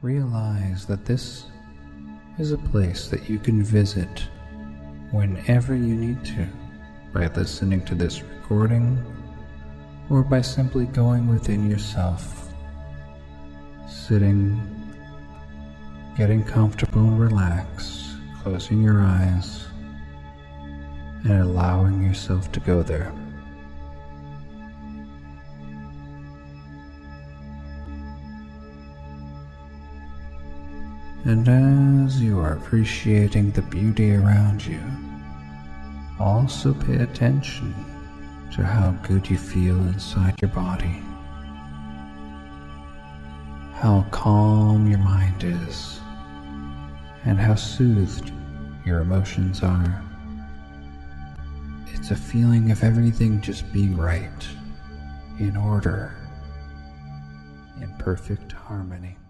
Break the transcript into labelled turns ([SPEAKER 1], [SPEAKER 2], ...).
[SPEAKER 1] realize that this is a place that you can visit whenever you need to by listening to this recording or by simply going within yourself, sitting, getting comfortable and relaxed, closing your eyes, and allowing yourself to go there. And as you are appreciating the beauty around you, also pay attention to how good you feel inside your body, how calm your mind is, and how soothed your emotions are. It's a feeling of everything just being right, in order, in perfect harmony.